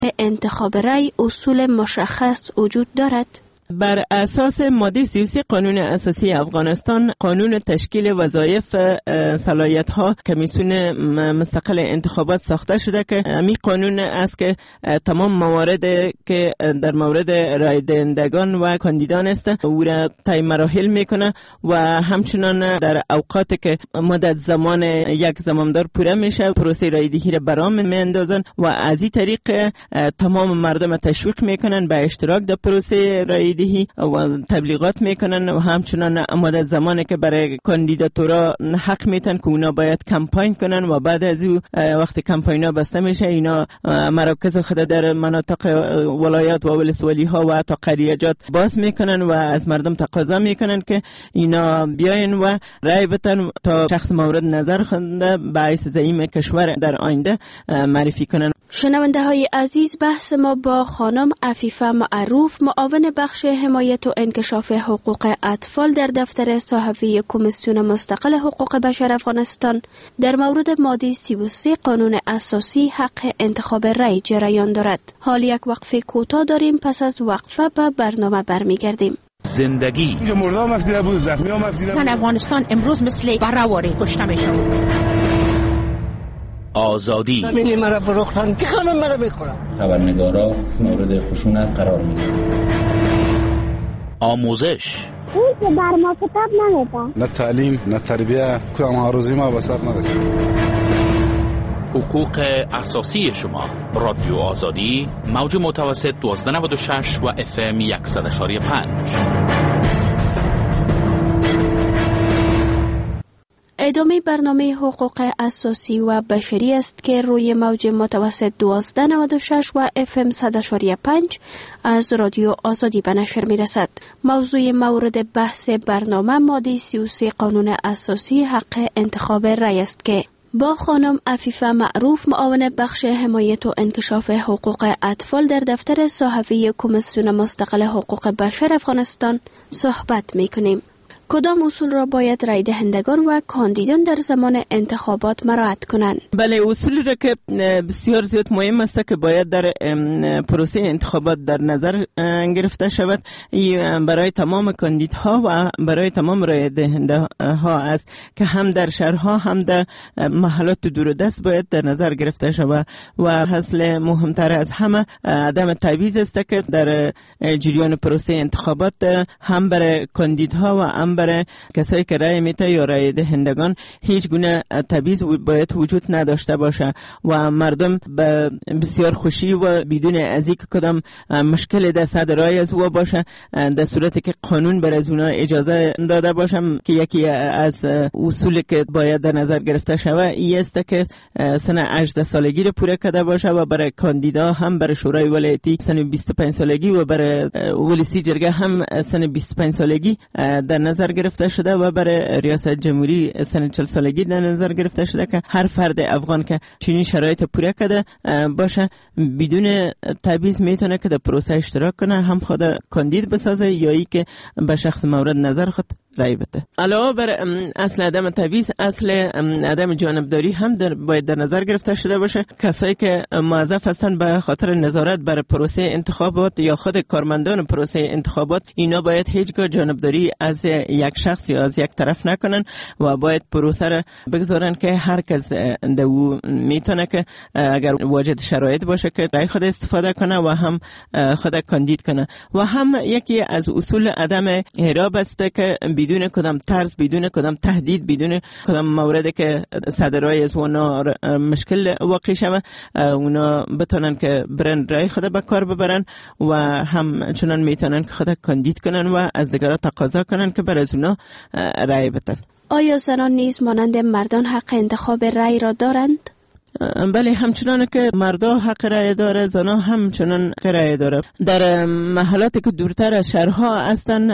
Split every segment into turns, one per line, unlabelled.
انتخاب رای اصول مشخص وجود دارد؟
بر اساس ماده 33 قانون اساسی افغانستان، قانون تشکیل وظایف صلاحیت‌ها کمیسیون مستقل انتخابات ساخته شده که همین قانون است که تمام موارد که در مورد رای دهندگان و کاندیدان است او را طی مراحل میکنه و همچنان در اوقات که مدت زمان یک زمامدار پوره میشه پروسه رای دهی را برام میاندازن و از این طریق تمام مردم تشویق میکنن به اشتراک در پروسه رای و تبلیغات میکنن و همچنان مدت زمانی که برای کاندیداتورا حق میتن که اونا باید کمپاین کنن و بعد از او وقتی کمپاینا بسته میشه اینا مراکز خود در مناطق ولایات و ولسوالی ها و حتی قریجات باز میکنن و از مردم تقاضا میکنن که اینا بیاین و رای بدن تا شخص مورد نظر خونده باعث زعیم کشور در آینده معرفی کنن.
شنونده های عزیز، بحث ما با خانم عفیفه معروف، معاون بخش حمایت و انکشاف حقوق اطفال در دفتر صحفی کمیسیون مستقل حقوق بشر افغانستان در مورد ماده 33 قانون اساسی حق انتخاب رای جریان دارد. حال یک وقفه کوتاه داریم، پس از وقفه به برنامه برمیگردیم.
زندگی
مردم مفیده بود، زخمی ها مفیده بود.
زن افغانستان امروز مثل برآوری کشته میشه.
آزادی
همین مرا فروختن که خانم مرا بخورم.
خبرنگارا مورد خشونت قرار میگیرن.
آموزش
اون که بر ما کتاب نمیده.
نه تعلیم نه تربیه، کدام آرزوی ما به سر نرسید.
حقوق اساسی شما. رادیو آزادی، موج متوسط 1296 و FM 100.5.
ادامه برنامه حقوق اساسی و بشری است که روی موج متوسط 1296 و FM 100.5 از رادیو آزادی به نشر می رسد. موضوع مورد بحث برنامه ماده 33 قانون اساسی حق انتخاب رای است که با خانم عفیفه معروف، معاون بخش حمایت و انکشاف حقوق اطفال در دفتر صحفی کمیسیون مستقل حقوق بشر افغانستان صحبت می کنیم. کدام اصول را باید رای دهندگان و کاندیدان در زمان انتخابات مراعات کنند؟
بله، اصولی را که بسیار زیاد مهم است که باید در پروسه انتخابات در نظر گرفته شود برای تمام کاندیدها و برای تمام رای دهنده ها است که هم در شهرها هم در محلات دوردست باید در نظر گرفته شود و اصل مهمتر از همه عدم تبعیض است که در جریان پروسه انتخابات هم برای کاندیدها و هم برای کسایی که رای میده یا رای دهندگان هیچ گونه تبعیض باید وجود نداشته باشه و مردم به بسیار خوشی و بدون از اینکه کدام مشکل در صدر رای از او باشه در صورتی که قانون بر از اونها اجازه داده باشه که یکی از اصولی که باید در نظر گرفته شود این است که سن 18 سالگی رو پوره کرده باشه و برای کاندیدا هم برای شورای ولایتی سن 25 سالگی و برای ولسی جرگه هم سن 25 سالگی در نظر گرفته شده و برای ریاست جمهوری سن 40 سالگی در نظر گرفته شده که هر فرد افغان که چنین شرایط پوره کرده باشه بدون تبعیض میتونه که در پروسه اشتراک کنه، هم خود کاندید بسازه یا ای که به شخص مورد نظر خود رای بده. علاوه بر اصل عدم تبعیض، اصل عدم جانبداری هم باید در نظر گرفته شده باشه. کسایی که موظف هستند به خاطر نظارت بر پروسه انتخابات یا خود کارمندان پروسه انتخابات اینا باید هیچگاه جانبداری از یک شخص یا از یک طرف نکنن و باید پروسه را بگذارن که هر کس دو میتونه که اگر واجد شرایط باشه که رای خود استفاده کنه و هم خود کاندید کنه و هم یکی از اصول عدم احراب است که بدون کدام طرز، بدون کدام تهدید، بدون کدام موردی که صدر رای از اونا مشکل واقع شود اونا بتونن که برن رای خود به کار ببرن و هم چنان میتونن که خود کاندید کنن و از دیگران تقاضا کنن که برای از اونا رای بدن.
آیا زنان نیز مانند مردان حق انتخاب رای را دارند؟
بله، همچنان که مردا حق رای داره زنان همچنان حق رای داره. در محلاتی که دورتر از شهرها هستن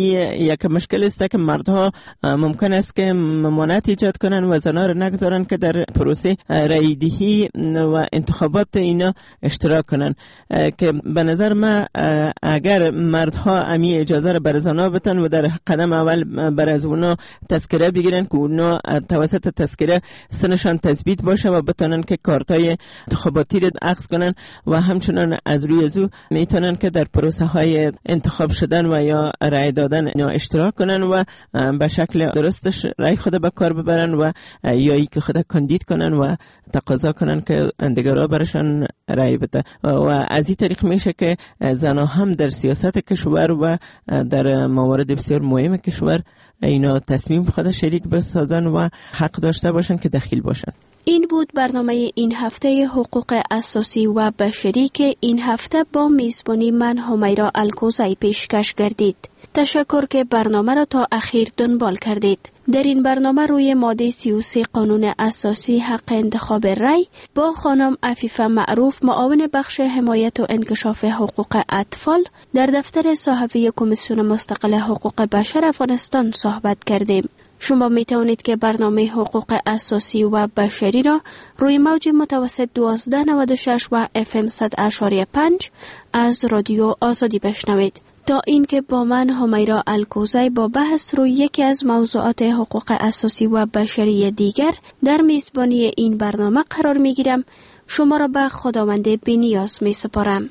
یک مشکل است که مردها ممکن است که ممانعت ایجاد کنن و زنان را نگذارن که در پروسه رای دهی و انتخابات اینا اشتراک کنن که به نظر من اگر مردها امی اجازه را بر زنان بدن و در قدم اول بر از اونا تذکره بگیرن که اونا توسط تذکره سنشان تثبیت باشه و بتن میتونن که کارتای انتخاباتی رو اخذ کنن و همچنان از روی ازو میتونن که در پروسه های انتخاب شدن و یا رای دادن یا اشتراک کنن و به شکل درستش رای خود به کار ببرن و یا ای که خود کاندید کنن و تقاضا کنن که دیگرها برشان رای بده و از این طریق میشه که زنها هم در سیاست کشور و در موارد بسیار مهم کشور اینا تصمیم خود شریک بسازن و حق داشته باشن که دخیل باشن.
این بود برنامه این هفته حقوق اساسی و بشری که این هفته با میزبانی من همیرا الکوزی پیشکش گردید. تشکر که برنامه را تا اخیر دنبال کردید. در این برنامه روی ماده 33 قانون اساسی حق انتخاب رای با خانم عفیفه معروف معاون بخش حمایت و انکشاف حقوق اطفال در دفتر صحفی کمیسیون مستقل حقوق بشر افغانستان صحبت کردیم. شما می توانید که برنامه حقوق اساسی و بشری را روی موج متوسط 1296 و FM 100.5 از رادیو آزادی بشنوید. تا اینکه با من همیرا الکوزی با بحث روی یکی از موضوعات حقوق اساسی و بشری دیگر در میزبانی این برنامه قرار می گیرم، شما را به خداوند بی‌نیاز می سپارم.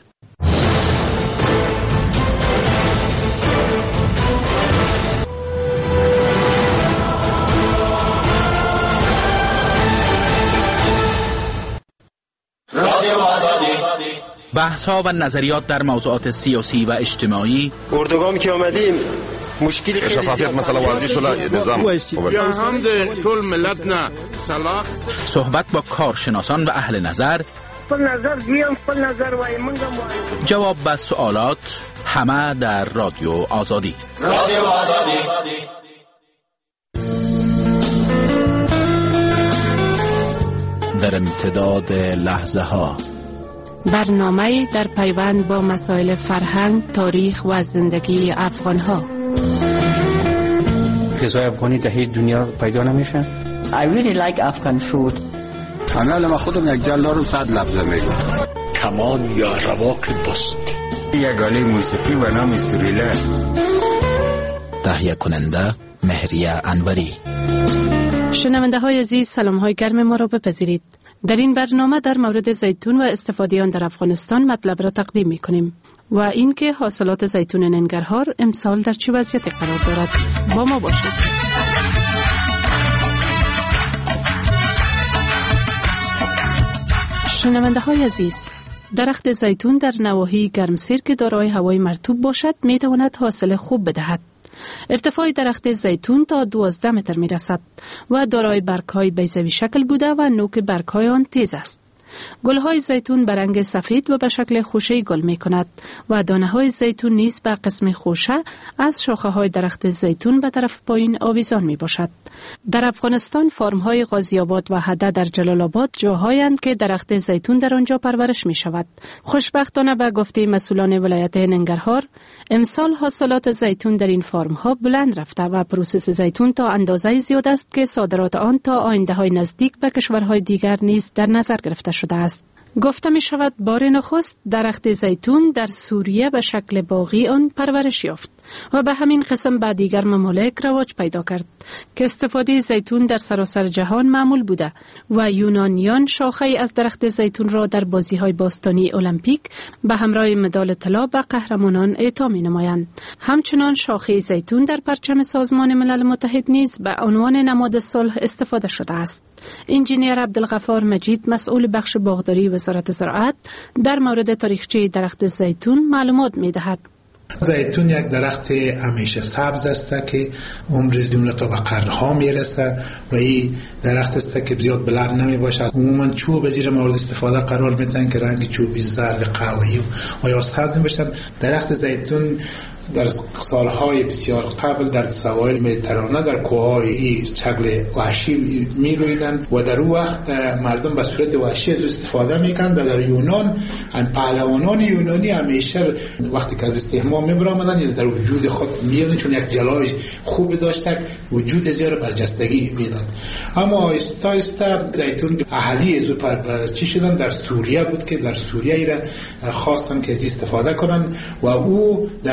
بحث ها و نظریات در موضوعات سیاسی و اجتماعی.
اردوگامی که آمدیم مشکلی خیلی
شفافیت مثلا واضح شده نظام
یا هم ده طول ملت نه صلاح
صحبت با کارشناسان و اهل نظر.
خپل نظر دیم خپل نظر وای منګه
جواب به سوالات همه در رادیو آزادی.
رادیو آزادی.
در امتداد لحظه ها
برنامه در پیوند با مسائل فرهنگ، تاریخ و زندگی افغان ها.
غذای افغانی در هیچ دنیا پیدا نمیشه.
I really like Afghan food.
انا لما خودم یک جلارو 100 لفظ میگم.
کمان یا رواق بست.
یک آله موسیقی و نام سوریله.
تهیه کننده مهریه انوری.
شنونده های عزیز، سلام های گرم ما را بپذیرید. در این برنامه در مورد زیتون و استفاده آن در افغانستان مطلب را تقدیم می کنیم و اینکه حاصلات زیتون ننگرهار امسال در چه وضعیتی قرار دارد. با ما باشید. شنونده های عزیز، درخت زیتون در نواحی گرمسیر که دارای هوای مرطوب باشد می تواند حاصل خوب بدهد. ارتفاع درخت زیتون تا 12 متر می رسد و دارای برگ‌های بیضوی شکل بوده و نوک برگ‌های آن تیز است. گل‌های زیتون به رنگ سفید و به شکل خوشه‌ای گل می‌کند و دانه‌های زیتون نیز به قسم خوشه از شاخه‌های درخت زیتون به طرف پایین آویزان می‌باشد. در افغانستان فارم‌های غازی آباد و هده در جلال آباد جاهایند که درخت زیتون در آنجا پرورش می‌شود. خوشبختانه به گفته مسئولان ولایت ننگرهار، امسال حاصلات زیتون در این فارم‌ها بلند رفته و پروسس زیتون تا اندازه زیاد است که صادرات آن تا آینده‌های نزدیک به کشورهای دیگر نیز در نظر گرفته شده است. گفته می شود بار نخست درخت زیتون در سوریه به شکل باغی آن پرورش یافت و به همین قسم به دیگر ممالک رواج پیدا کرد که استفاده زیتون در سراسر جهان معمول بوده و یونانیان شاخه از درخت زیتون را در بازی‌های باستانی المپیک به همراه مدال طلا به قهرمانان اعطا می‌نمایند. همچنان شاخه زیتون در پرچم سازمان ملل متحد نیز به عنوان نماد صلح استفاده شده است. انجینیر عبدالغفار مجید مسئول بخش باغداری وزارت زراعت در مورد تاریخچه درخت زیتون معلومات می‌دهد.
زیتون یک درخت همیشه سبز است که عمرش جمله تا به قرنها میرسه و این درخت است که زیاد بلند نمی باشد. عموما چوب زیر مورد استفاده قرار میدن که رنگ چوبی زرد قهوه‌ای و یا سبز میباشد. درخت زیتون در سالهای بسیار قبل در سواحل مدیترانه در کوههای چگل وحشی می رویدند و در اون وقت مردم به صورت وحشی از استفاده میکردند. در یونان پهلوانان یونانی همیشه وقتی که از استحمام میبرامدن یعنی در وجود خود میارن چون یک جلای خوب داشته وجود زیاد برجستگی میداد. اما آهسته آهسته زیتون اهالی از پرورشی شدن در سوریه بود که در سوریه را خواستن که از استفاده کنن و او در سوریه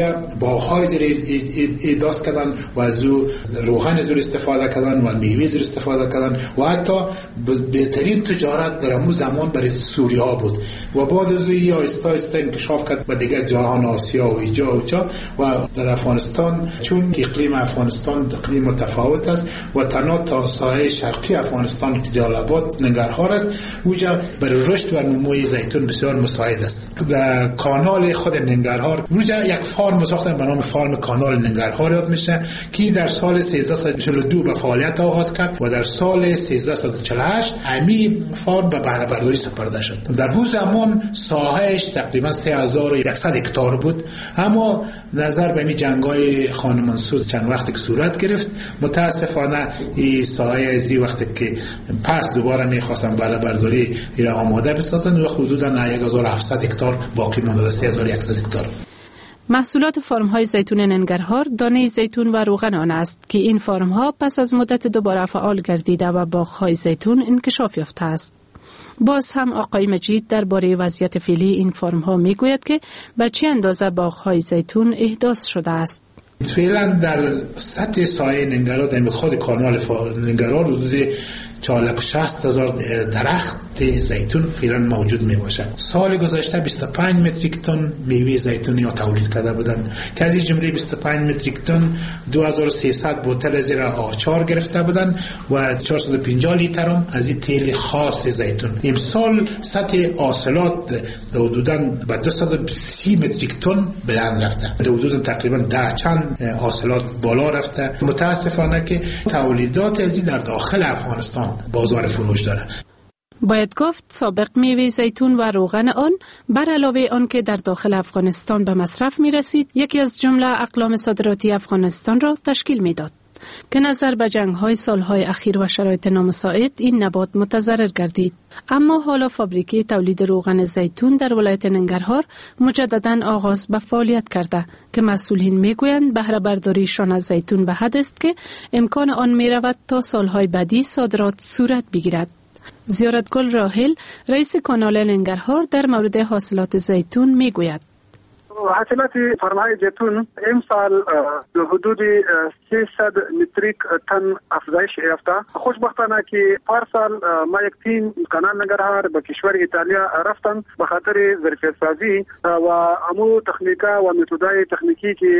اونجا باغ‌های زیر ایداست کردن و از او روغن زیر استفاده کردن و میوه زیر استفاده کردن و حتی بهترین تجارت در همون زمان برای سوریه ها بود و بعد از او آهسته انکشاف کرد به دیگر جهان آسیا و اینجا و در افغانستان، چون اقلیم افغانستان اقلیم متفاوت است و تنها تا ساحل شرقی افغانستان که جلال آباد ننگرهار است، اونجا برای رشد و نموی زیتون بسیار مساعد است. در کانال خود ننگرهار اونجا یک فارم ساختن به نام فارم کانال ننگرهار یاد میشه که در سال 1342 به فعالیت آغاز کرد و در سال 1348 امی فارم به بهره برداری سپرده شد. در اون زمان ساحهش تقریبا 3100 هکتار بود، اما نظر به می جنگای خان منصور چند وقتی که صورت گرفت، متاسفانه این ساحه از وقتی که پس دوباره میخواستن بهره برداری را آماده بسازن و حدودا 1700 هکتار باقی مونده، 3100 هکتار.
محصولات فارم‌های زیتون ننگرهار دانه زیتون و روغن آن است که این فارم‌ها پس از مدت دوباره فعال گردیده و باغ‌های زیتون انکشاف یافته است. باز هم آقای مجید درباره وضعیت فعلی این فارم‌ها میگوید که به چه اندازه باغ‌های زیتون احداث شده است.
فعلا در سطح سایه ننگرهار در خود کانال ننگرهار حدود 460,000 درخت زیتون فعلا موجود می باشد. سال گذشته 25 متریک تن میوه زیتونی ها تولید کرده بودند که از این جمله 25 متریک تن 2300 بوتل زیر آچار گرفته بودند و 450 لیتر هم از این تیل خاص زیتون. امسال سطح حاصلات حدوداً به 230 متریک تن بلند رفته، حدوداً تقریبا 10 چند حاصلات بالا رفته. متاسفانه که تولیدات از این در داخل افغانستان بازار فروش داره.
باید گفت سابق میوه زیتون و روغن آن بر علاوه آن که در داخل افغانستان به مصرف می رسید، یکی از جمله اقلام صادراتی افغانستان را تشکیل می داد که نظر به جنگ‌های سالهای اخیر و شرایط نامساعد این نبات متضرر گردید. اما حالا فابریکه تولید روغن زیتون در ولایت ننگرهار مجدداً آغاز به فعالیت کرده که مسئولین میگویند بهره برداریشان از زیتون به حد است که امکان آن می رود تا سالهای بعدی صادرات صورت بگیرد. زیارتگل راحل رئیس کانال ننگرهار در مورد حاصلات زیتون میگوید:
حاصلات فرمای زیتون امسال به حدود 300 متریک تن افزایش یافته. خوشبختانه که پارسال ما یک تیم کانال ننگرهار به کشور ایتالیا رفتن به خاطر ظرفیت سازی و امو تکنیکا و متدای تکنیکی که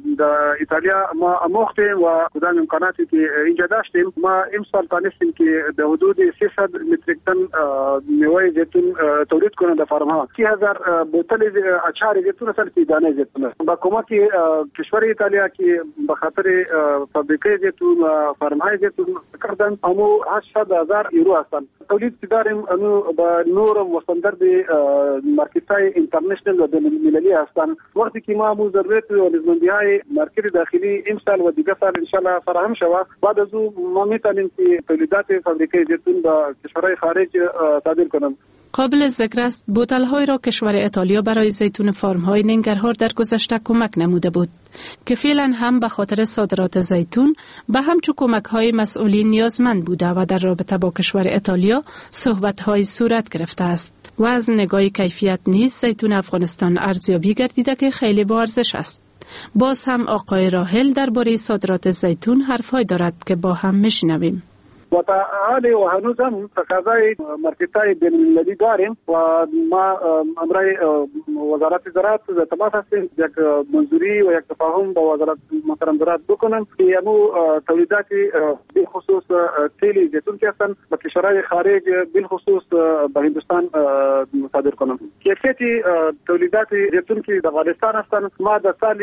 در ایتالیا ما آموختیم و کدام امکاناتی که اینجا داشتیم، ما امسال تونستیم که به حدود 300 متریک تن میوه زیتون تولید کنیم در فرم‌ها. 30,000 بوتل اچار زیتون که دانه زیتون با کمک کشور ایتالیا که به خاطر فابریکه زیتون و فرم‌های زیتون کردن، امو 800,000 یورو هستند. تولید داریم امو با نور و استاندارد مارکت‌های اینترنشنال و بین‌المللی هستند. وقتی که ما امو ضرورت و نیازمندی‌های مارکت داخلی امسال و دیگر سال ان شاء الله فراهم شود، بعد از او ما می‌تونیم که تولیدات فابریکه زیتون با کشورهای خارج صادر کنیم.
قابل ذکر است بوتل‌های را کشور ایتالیا برای زیتون فارم‌های ننگرهار در گذشته کمک نموده بود که فعلا هم به خاطر صادرات زیتون به همچو کمک‌های مسئولین نیازمند بوده و در رابطه با کشور ایتالیا صحبت‌های صورت گرفته است و از نگاه کیفیت نیز زیتون افغانستان ارزیابی گردیده که خیلی با ارزش است. باز هم آقای راحل درباره صادرات زیتون حرف‌های دارد که با هم میشنویم.
و تا حال و هنوز هم تقاضای مارکت‌های بین‌المللی داریم و ما امرای وزارت زراعت تماس هستیم یک منظوری و یک تفاهم با وزارت محترم زراعت بکنن که امو تولیدات بالخصوص تیل زیتون که هستن به کشورهای خارج بالخصوص به هندوستان صادر کنن. کیفیت تولیدات زیتون که در افغانستان هستن، ما در سال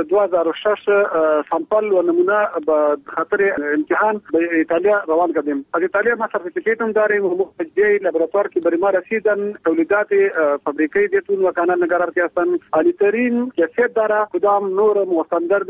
2006 سامپل و نمونه به خاطر امتحان به ایتالیا روان کردیم. از ایتالیا ما سرتیفیکیت هم داریم و مجدی لابراتوار که برای ما رسیدن تولیدات فابریکه زیتون و کانال ننگرهار که هستن عالی‌ترین کیفیت داره. کدام نور مستندرد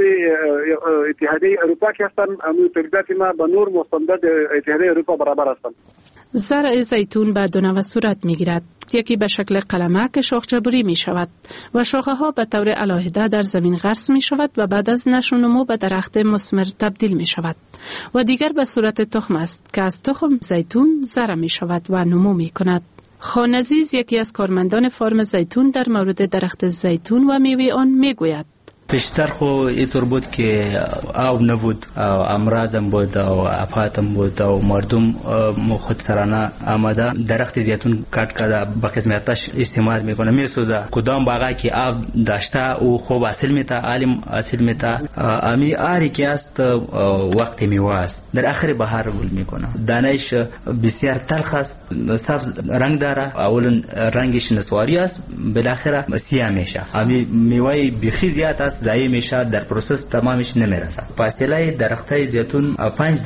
اتحادیه اروپا که هستن، همون تولیدات ما با نور مستندرد اتحادیه اروپا برابر هستن.
زرع زیتون به دو نوع صورت می گیرد. یکی به شکل قلمه که شاخه بری می شود و شاخه ها به طور علاهده در زمین غرس می شود و بعد از نشو و نمو به درخت مثمر تبدیل می شود و دیگر به صورت تخم است که از تخم زیتون زرع می شود و نمو می کند. خان عزیز یکی از کارمندان فارم زیتون در مورد درخت زیتون و میوه آن می گوید:
پیشتر خو اینطور بود که آب نبود، امراضم بود و آفاتم بود و مردم خودسرانه آمده درخت زیتون کٹ کرده به قسمتش استعمال میکنه، میسوزه. کدام باغی که آب داشته او خوب حاصل میده، عالم حاصل میده. امی آری که است وقت میوه است، در آخر بهار گل میکنه. دانش بسیار تلخ است، سبز رنگ داره. اولا رنگش نسواری است، بالاخره سیاه میشه. امی میوه بخی زیاد است، ضایع میشه، در پروسس تمامش نمیرسه. فاصله درختای زیتون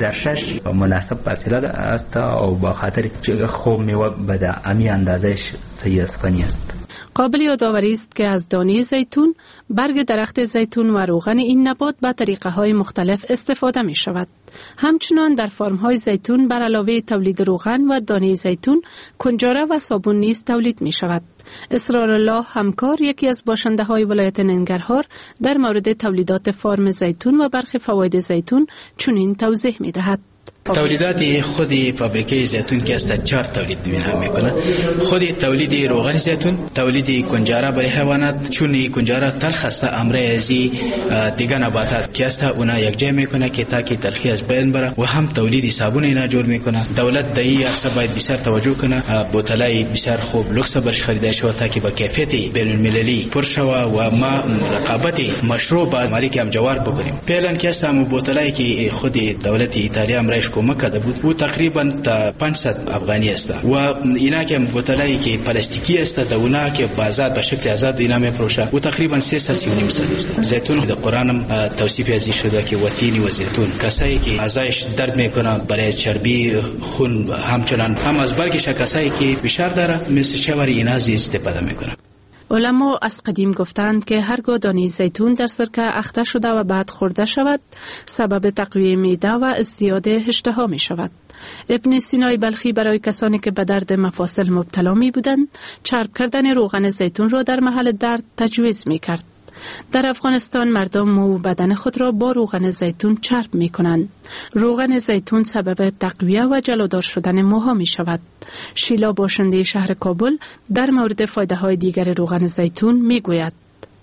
5-6 مناسب فاصله است و با خاطر خوب میوه بده امی اندازش صحیح است.
قابل یادآوری است که از دانه زیتون، برگ درخت زیتون و روغن این نبات به طریقه های مختلف استفاده می شود. همچنان در فارم های زیتون بر علاوه تولید روغن و دانه زیتون، کنجاره و صابون نیز تولید می شود. اسرارالله همکار، یکی از باشنده های ولایت ننگرهار، در مورد تولیدات فارم زیتون و برخی فواید زیتون چنین توضیح می دهد.
تولیدات خود فابریکه زیتون که است 4 تولید میکنه. خود تولید روغن زیتون، تولید کنجاره برای حیوانات، چون کنجاره تلخ است، امراضی دیگه نباتات که است اونا یکجا میکنه که تا که تلخی از بین بره، و هم تولید صابون اینا جور میکنه. دولت دایی است باید بسیار توجه کنه، بوتلای بسیار خوب لوکس برش خریده شود تا که با کیفیت بین المللی پر شود و ما رقابت مشروع با مالک هم جوار بکنیم. فعلا که است هم بوتلای که خود دولت ایتالیا امرش کمک کرده بود و تقریبا تا 500 افغانی است و اینا که بوتلایی که پلاستیکی است اونا که بازار به شکل آزاد اینا میفروشه و تقریبا 330 است. زیتون در قرآن هم توصیف ازی شده که وتینی و زیتون، کسایی که اعضایش درد میکنه برای چربی خون، همچنان هم از برگش کسایی که فشار داره مثل چوری اینا استفاده میکنه.
علما از قدیم گفتند که هرگاه دانه زیتون در سرکه اخته شده و بعد خورده شود، سبب تقویت معده و ازدیاد اشتها می شود. ابن سینا بلخی برای کسانی که به درد مفاصل مبتلا می بودند، چرب کردن روغن زیتون را در محل درد تجویز می کرد. در افغانستان مردم مو بدن خود را با روغن زیتون چرب می کنند. روغن زیتون سبب تقویت و جلودار شدن موها می شود. شیلا باشنده شهر کابل در مورد فایده های دیگر روغن زیتون می گوید.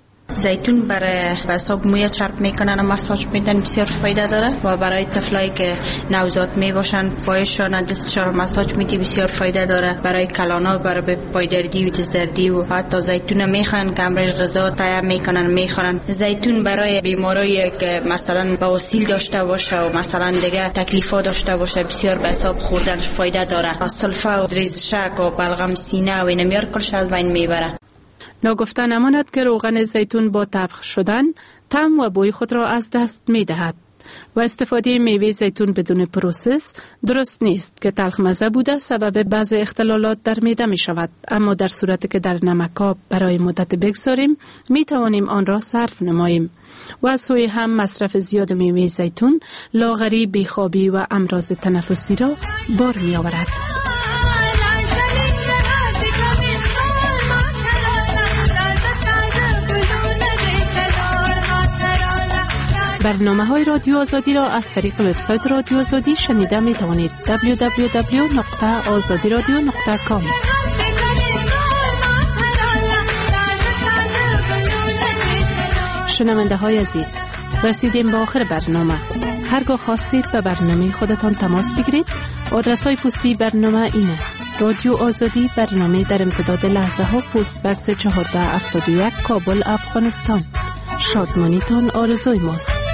زیتون برای حساب موی چرب میکنن و مساج میدن، بسیار فایده داره و برای طفلایی که نوزاد میباشن پایشان دستشان مساج میدی بسیار فایده داره. برای کلانا، برای پایدردی و دستدردی و حتی زیتون میخوان که امروز غذا تیار میکنن میخورن. زیتون برای بیماری که مثلا بواسیر داشته باشه و مثلا دیگه تکلیفات داشته باشه بسیار به حساب خوردن فایده داره. سلفه و ریزشک و بلغم سینه و اینا میار کلش از بین میبره.
ناگفته نماند که روغن زیتون با طبخ شدن طعم و بوی خود را از دست می دهد و استفاده میوه زیتون بدون پروسس درست نیست که تلخ مزه بوده سبب بعض اختلالات در معده می شود، اما در صورتی که در نمکاب برای مدت بگذاریم می توانیم آن را صرف نماییم. و از سوی هم مصرف زیاد میوه زیتون لاغری، بیخوابی و امراض تنفسی را بار می آورد. برنامه‌های رادیو آزادی را از طریق وبسایت رادیو آزادی شنیده می توانید. www.azadiradio.com. شنونده های عزیز، رسیدیم به آخر برنامه. هرگاه خواستید به برنامه خودتان تماس بگیرید، آدرس های پستی برنامه این است: رادیو آزادی، برنامه در امتداد لحظه ها، پست بکس 1471 کابل، افغانستان. شادمانیتان آرزوی ماست.